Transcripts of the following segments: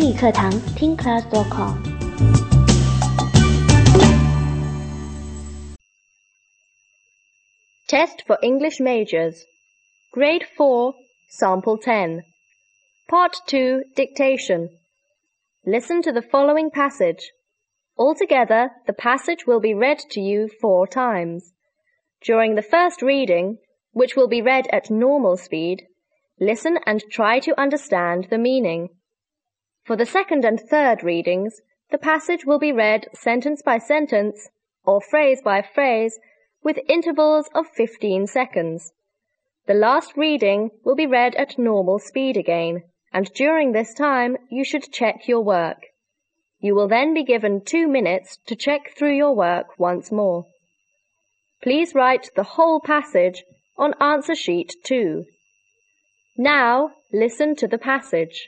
英语课堂听 class.com。 Test for English Majors Grade 4 Sample 10 Part 2 Dictation. Listen to the following passage. Altogether, the passage will be read to you 4 times. During the first reading, which will be read at normal speed, listen and try to understand the meaning. For the second and third readings, the passage will be read sentence by sentence or phrase by phrase with intervals of 15 seconds. The last reading will be read at normal speed again, and during this time you should check your work. You will then be given 2 minutes to check through your work once more. Please write the whole passage on answer sheet 2. Now, listen to the passage.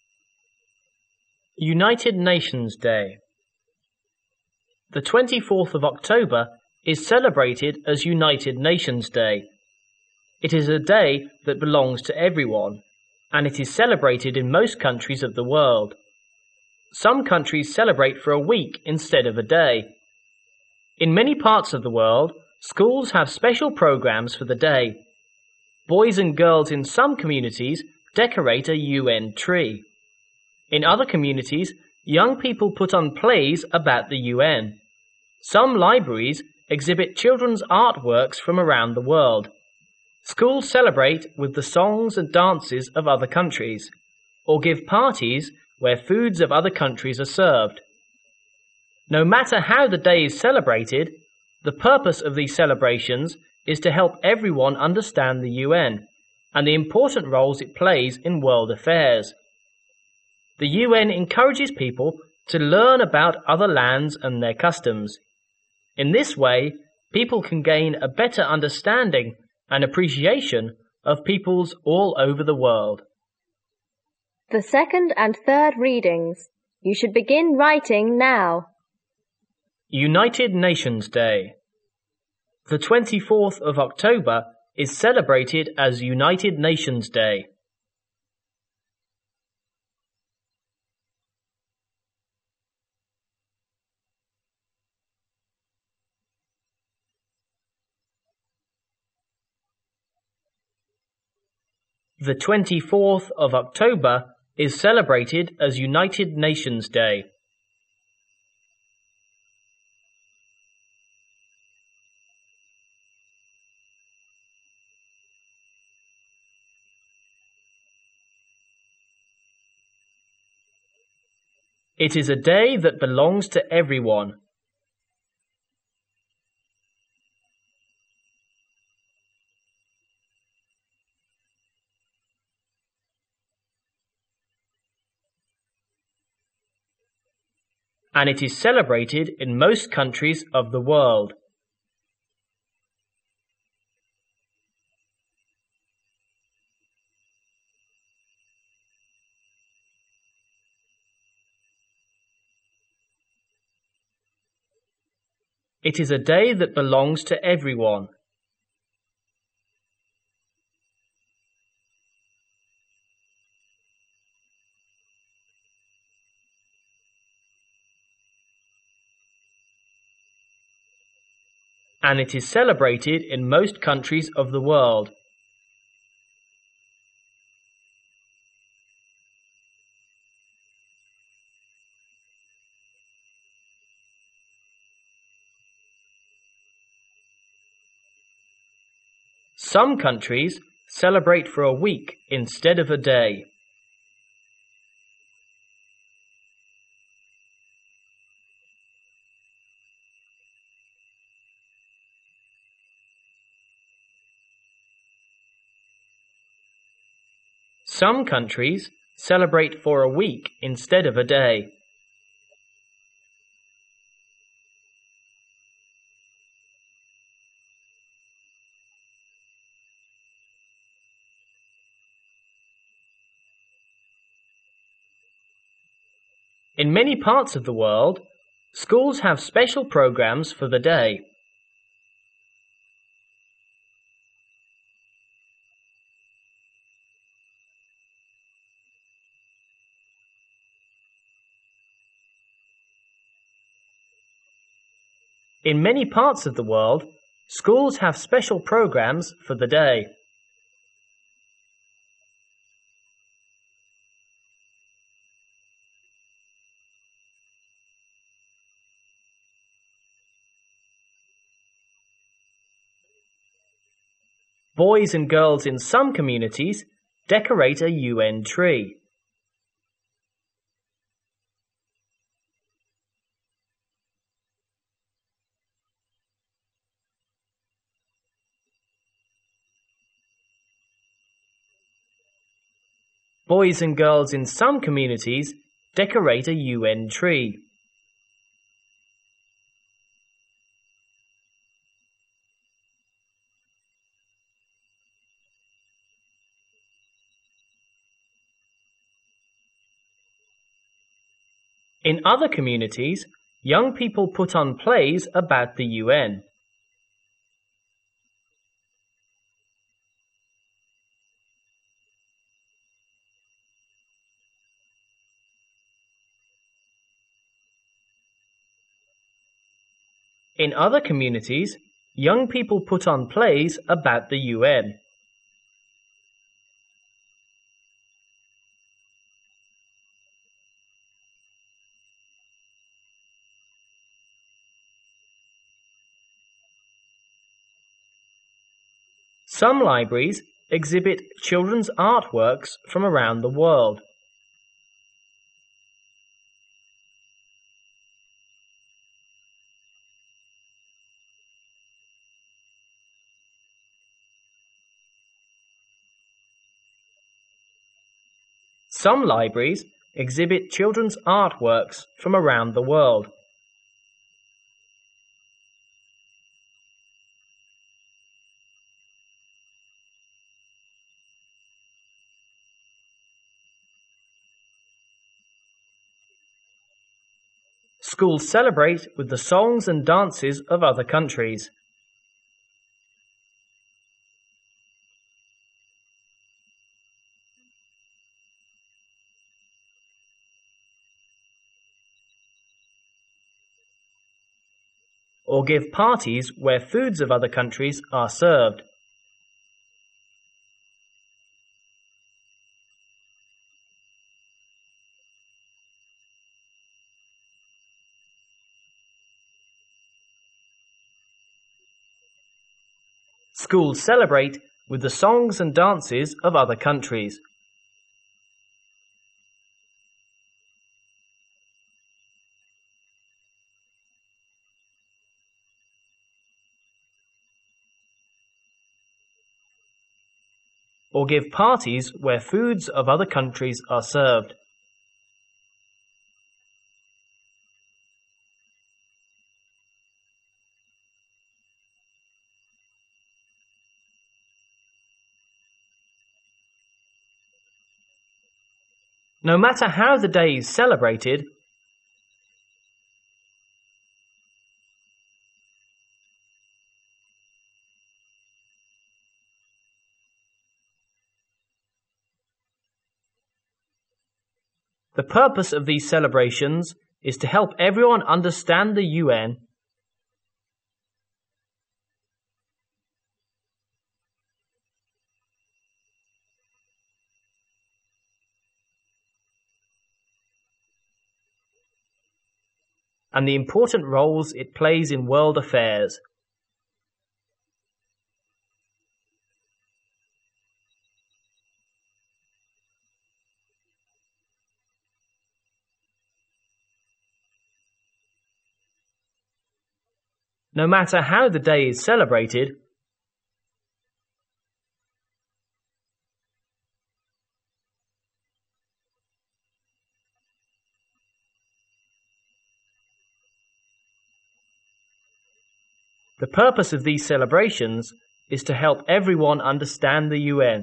United Nations Day. The 24th of October is celebrated as United Nations Day. It is a day that belongs to everyone, and it is celebrated in most countries of the world. Some countries celebrate for a week instead of a day. In many parts of the world, schools have special programs for the day. Boys and girls in some communities decorate a UN tree. In other communities, young people put on plays about the UN. Some libraries exhibit children's artworks from around the world. Schools celebrate with the songs and dances of other countries, or give parties where foods of other countries are served. No matter how the day is celebrated, the purpose of these celebrations is to help everyone understand the UN and the important roles it plays in world affairs. The UN encourages people to learn about other lands and their customs. In this way, people can gain a better understanding and appreciation of peoples all over the world. The second and third readings. You should begin writing now. United Nations Day. The 24th of October is celebrated as United Nations Day. The 24th of October is celebrated as United Nations Day. It is a day that belongs to everyone. And it is celebrated in most countries of the world. It is a day that belongs to everyone. And it is celebrated in most countries of the world. Some countries celebrate for a week instead of a day. Some countries celebrate for a week instead of a day. In many parts of the world, schools have special programs for the day. In many parts of the world, schools have special programs for the day. Boys and girls in some communities decorate a UN tree. Boys and girls in some communities decorate a UN tree. In other communities, young people put on plays about the UN. In other communities, young people put on plays about the UN. Some libraries exhibit children's artworks from around the world. Some libraries exhibit children's artworks from around the world. Schools celebrate with the songs and dances of other countries. Or give parties where foods of other countries are served. Schools celebrate with the songs and dances of other countries. Or give parties where foods of other countries are served. No matter how the day is celebrated, the purpose of these celebrations is to help everyone understand the UN and the important roles it plays in world affairs. No matter how the day is celebrated, the purpose of these celebrations is to help everyone understand the UN.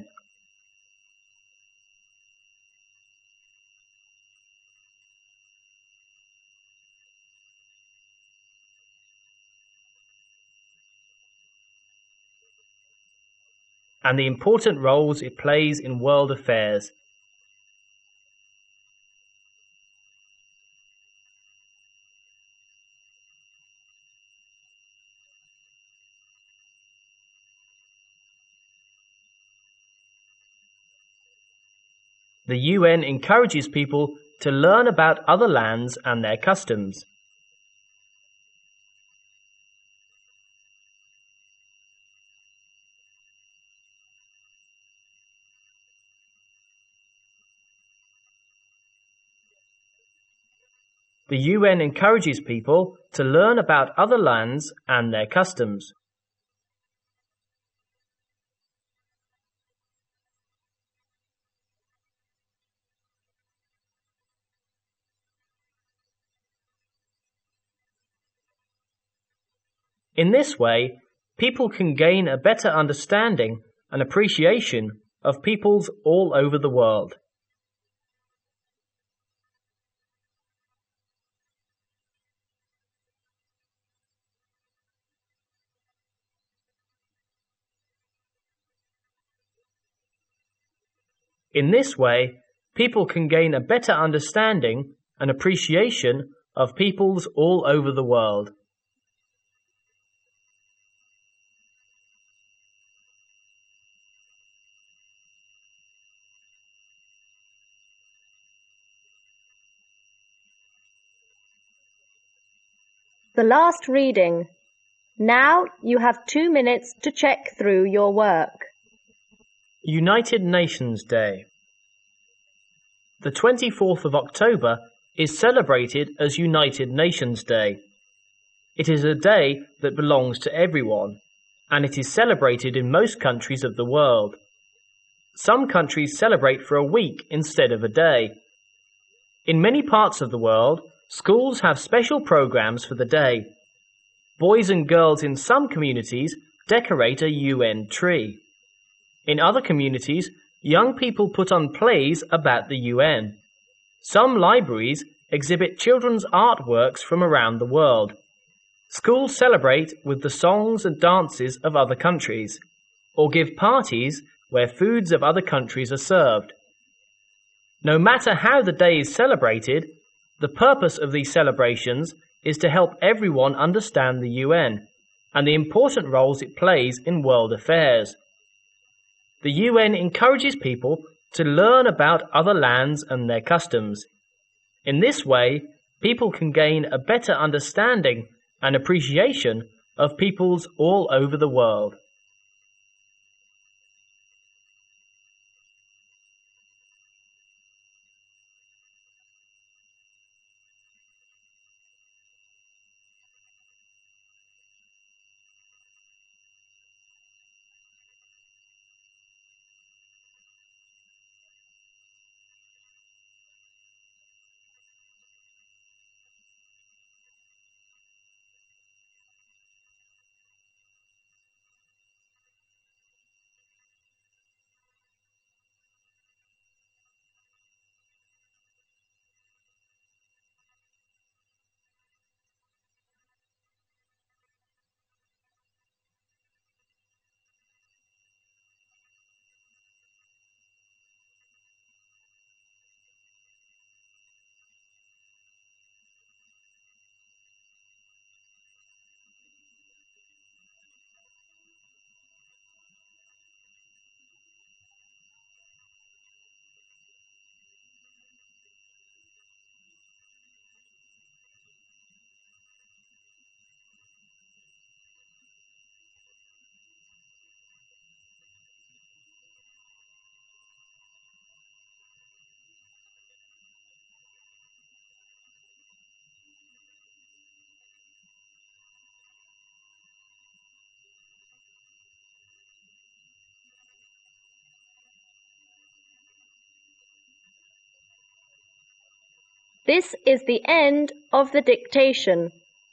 And the important roles it plays in world affairs. The UN encourages people to learn about other lands and their customs. The UN encourages people to learn about other lands and their customs. In this way, people can gain a better understanding and appreciation of peoples all over the world. In this way, people can gain a better understanding and appreciation of peoples all over the world. The last reading. Now you have 2 minutes to check through your work. United Nations Day. The 24th of October is celebrated as United Nations Day. It is a day that belongs to everyone, and it is celebrated in most countries of the world. Some countries celebrate for a week instead of a day. In many parts of the world, schools have special programs for the day. Boys and girls in some communities decorate a UN tree. In other communities, young people put on plays about the UN. Some libraries exhibit children's artworks from around the world. Schools celebrate with the songs and dances of other countries, or give parties where foods of other countries are served. No matter how the day is celebrated, the purpose of these celebrations is to help everyone understand the UN and the important roles it plays in world affairs. The UN encourages people to learn about other lands and their customs. In this way, people can gain a better understanding and appreciation of peoples all over the world. This is the end of the dictation.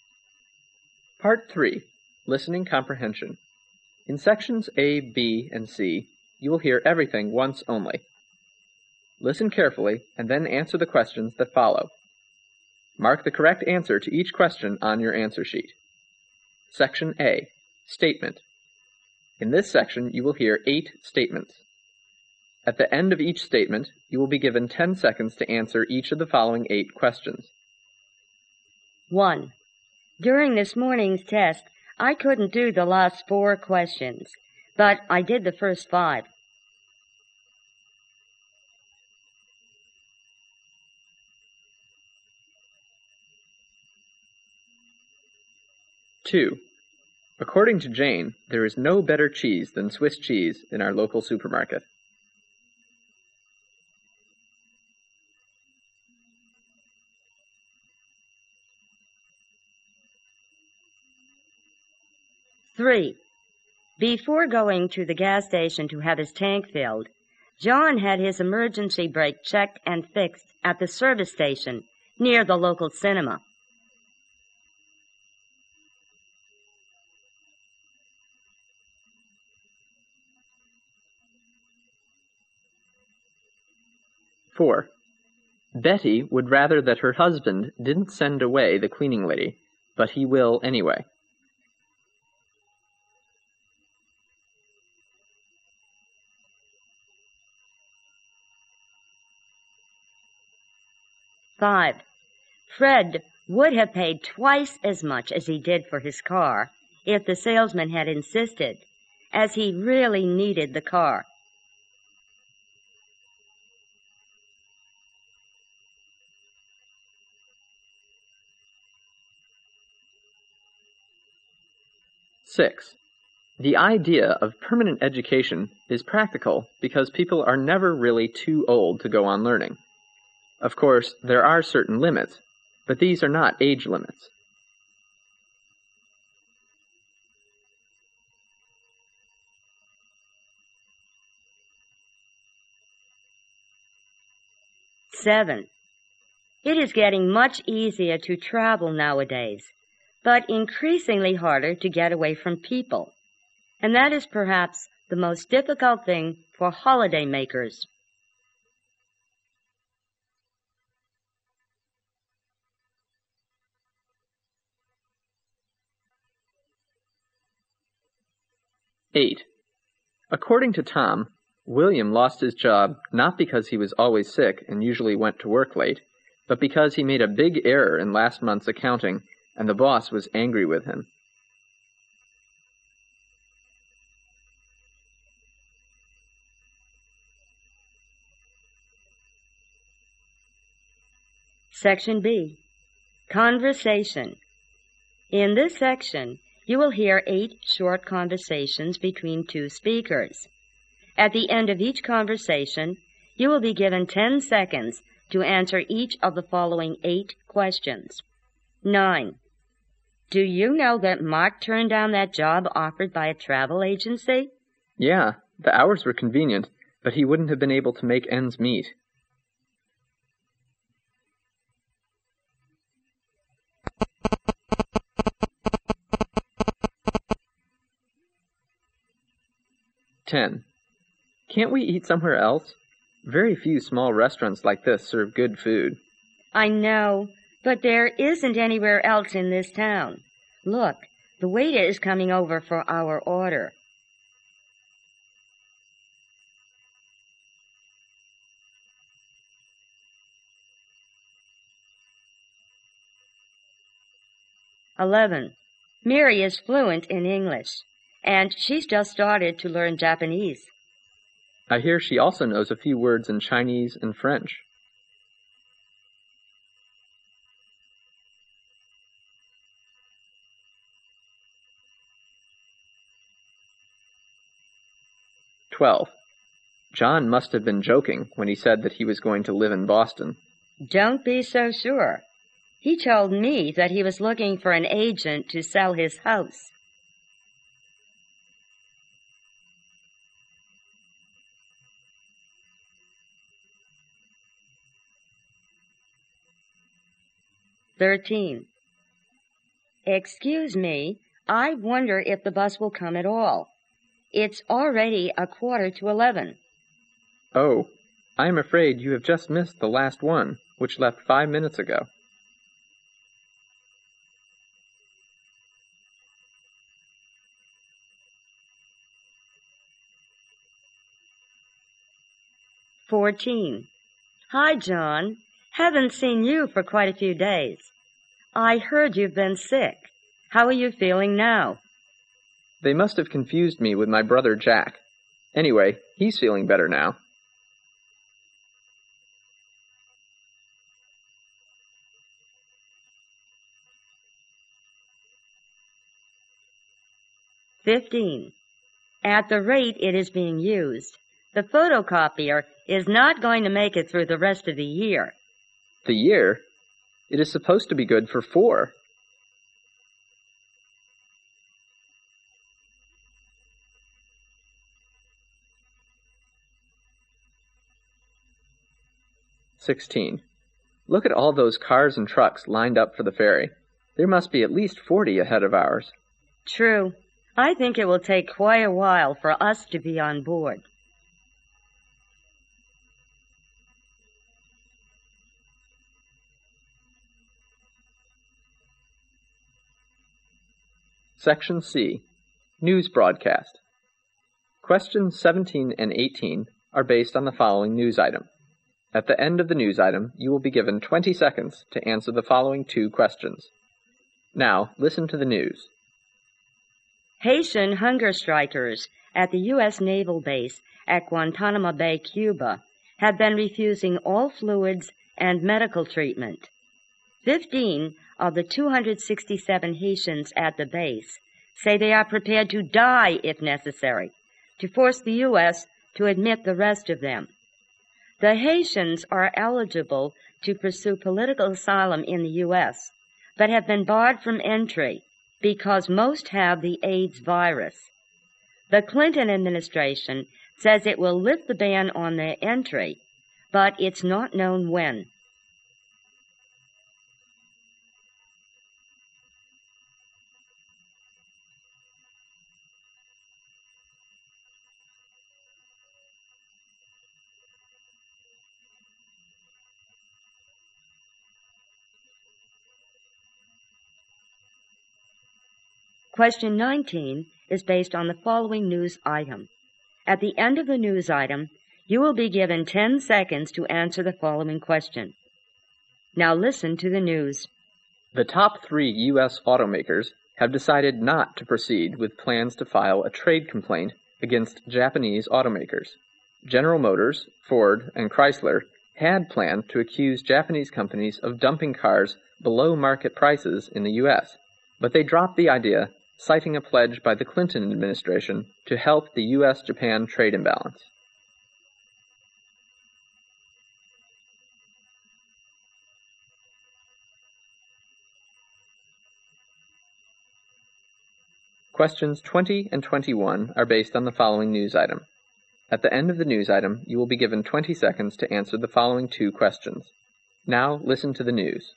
Part 3. Listening Comprehension. In sections A, B, and C, you will hear everything once only. Listen carefully and then answer the questions that follow. Mark the correct answer to each question on your answer sheet. Section A. Statement. In this section, you will hear 8 statements. At the end of each statement, you will be given 10 seconds to answer each of the following 8 questions. 1. During this morning's test, I couldn't do the last 4 questions, but I did the first 5. 2. According to Jane, there is no better cheese than Swiss cheese in our local supermarket. 3. Before going to the gas station to have his tank filled, John had his emergency brake checked and fixed at the service station near the local cinema. 4. Betty would rather that her husband didn't send away the cleaning lady, but he will anyway. 5. Fred would have paid twice as much as he did for his car if the salesman had insisted, as he really needed the car. 6. The idea of permanent education is practical because people are never really too old to go on learning. Of course, there are certain limits, but these are not age limits. 7. It is getting much easier to travel nowadays, but increasingly harder to get away from people. And that is perhaps the most difficult thing for holiday makers. 8. According to Tom, William lost his job not because he was always sick and usually went to work late, but because he made a big error in last month's accounting and the boss was angry with him. 'Section B. Conversation. In this section, you will hear 8 short conversations between 2 speakers. At the end of each conversation, you will be given 10 seconds to answer each of the following 8 questions. 9. Do you know that Mark turned down that job offered by a travel agency? Yeah, the hours were convenient, but he wouldn't have been able to make ends meet. 10. Can't we eat somewhere else? Very few small restaurants like this serve good food. I know, but there isn't anywhere else in this town. Look, the waiter is coming over for our order. 11. Mary is fluent in English, and she's just started to learn Japanese. I hear she also knows a few words in Chinese and French. 12. John must have been joking when he said that he was going to live in Boston. Don't be so sure. He told me that he was looking for an agent to sell his house. 13. Excuse me, I wonder if the bus will come at all. It's already 11:15. Oh, I am afraid you have just missed the last one, which left 5 minutes ago. 14. Hi, John. Haven't seen you for quite a few days. I heard you've been sick. How are you feeling now? They must have confused me with my brother Jack. Anyway, he's feeling better now. 15. At the rate it is being used, the photocopier is not going to make it through the rest of the year. The year? It is supposed to be good for 4. "16. Look at all those cars and trucks lined up for the ferry. There must be at least 40 ahead of ours." True. I think it will take quite a while for us to be on board. Section C. News Broadcast. Questions 17 and 18 are based on the following news item. At the end of the news item, you will be given 20 seconds to answer the following 2 questions. Now, listen to the news. Haitian hunger strikers at the U.S. Naval Base at Guantanamo Bay, Cuba, have been refusing all fluids and medical treatment. 15 of the 267 Haitians at the base say they are prepared to die if necessary, to force the U.S. to admit the rest of them. The Haitians are eligible to pursue political asylum in the U.S., but have been barred from entry because most have the AIDS virus. The Clinton administration says it will lift the ban on their entry, but it's not known when. Question 19 is based on the following news item. At the end of the news item, you will be given 10 seconds to answer the following question. Now listen to the news. The top 3 U.S. automakers have decided not to proceed with plans to file a trade complaint against Japanese automakers. General Motors, Ford, and Chrysler had planned to accuse Japanese companies of dumping cars below market prices in the U.S., but they dropped the idea, citing a pledge by the Clinton administration to help the U.S.-Japan trade imbalance. Questions 20 and 21 are based on the following news item. At the end of the news item, you will be given 20 seconds to answer the following 2 questions. Now listen to the news.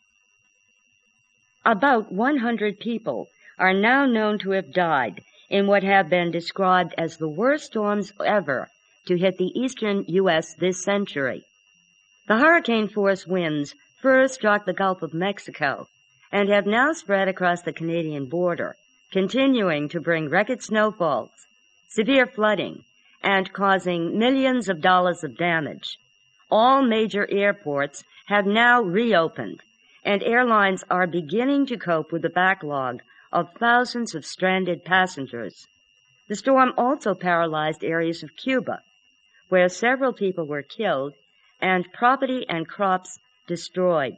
About 100 people are now known to have died in what have been described as the worst storms ever to hit the eastern U.S. this century. The hurricane-force winds first struck the Gulf of Mexico and have now spread across the Canadian border, continuing to bring record snowfalls, severe flooding, and causing millions of dollars of damage. All major airports have now reopened, and airlines are beginning to cope with the backlog of thousands of stranded passengers. The storm also paralyzed areas of Cuba, where several people were killed and property and crops destroyed.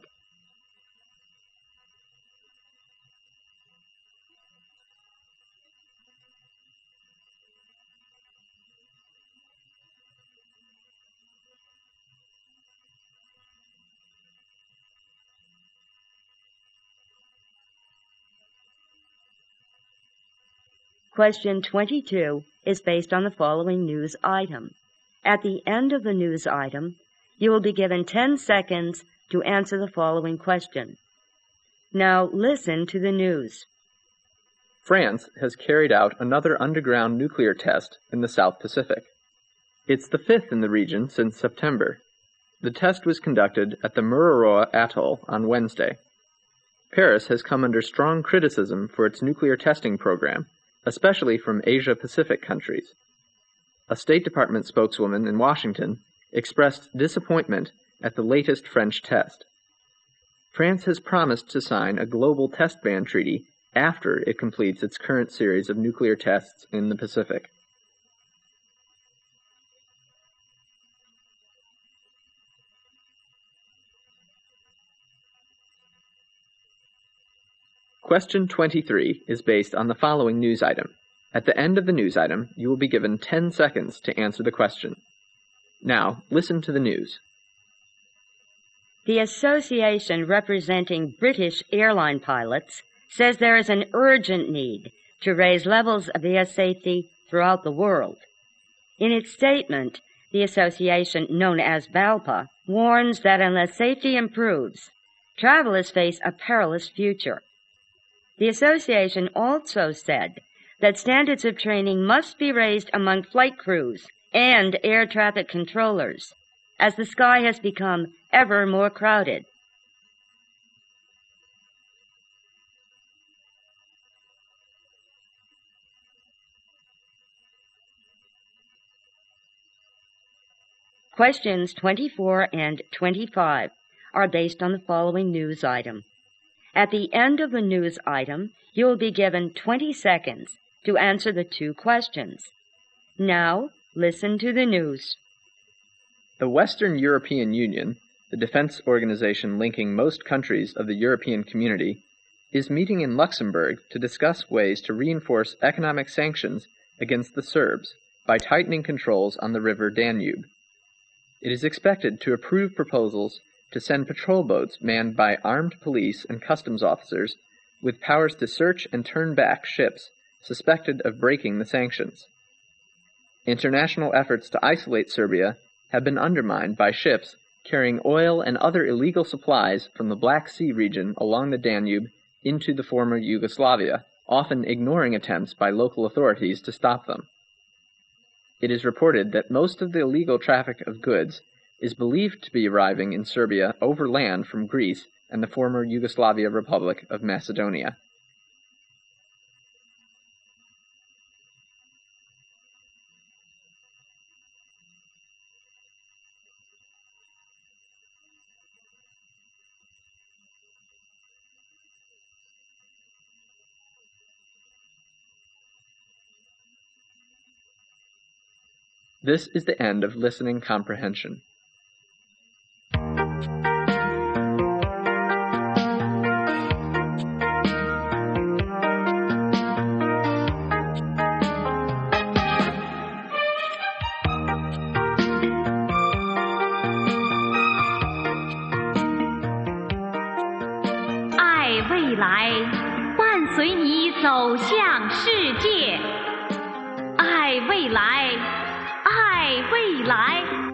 Question 22 is based on the following news item. At the end of the news item, you will be given 10 seconds to answer the following question. Now listen to the news. France has carried out another underground nuclear test in the South Pacific. It's the 5th in the region since September. The test was conducted at the Mururoa Atoll on Wednesday. Paris has come under strong criticism for its nuclear testing program, especially from Asia-Pacific countries. A State Department spokeswoman in Washington expressed disappointment at the latest French test. France has promised to sign a global test ban treaty after it completes its current series of nuclear tests in the Pacific. Question 23 is based on the following news item. At the end of the news item, you will be given 10 seconds to answer the question. Now, listen to the news. The association representing British airline pilots says there is an urgent need to raise levels of air safety throughout the world. In its statement, the association, known as BALPA, warns that unless safety improves, travelers face a perilous future. The association also said that standards of training must be raised among flight crews and air traffic controllers as the sky has become ever more crowded. Questions 24 and 25 are based on the following news item. At the end of the news item, you will be given 20 seconds to answer the 2 questions. Now, listen to the news. The Western European Union, the defense organization linking most countries of the European Community, is meeting in Luxembourg to discuss ways to reinforce economic sanctions against the Serbs by tightening controls on the river Danube. It is expected to approve proposals to send patrol boats manned by armed police and customs officers with powers to search and turn back ships suspected of breaking the sanctions. International efforts to isolate Serbia have been undermined by ships carrying oil and other illegal supplies from the Black Sea region along the Danube into the former Yugoslavia, often ignoring attempts by local authorities to stop them. It is reported that most of the illegal traffic of goods is believed to be arriving in Serbia over land from Greece and the former Yugoslavia Republic of Macedonia. This is the end of listening comprehension. 爱未来，伴随你走向世界。爱未来，爱未来。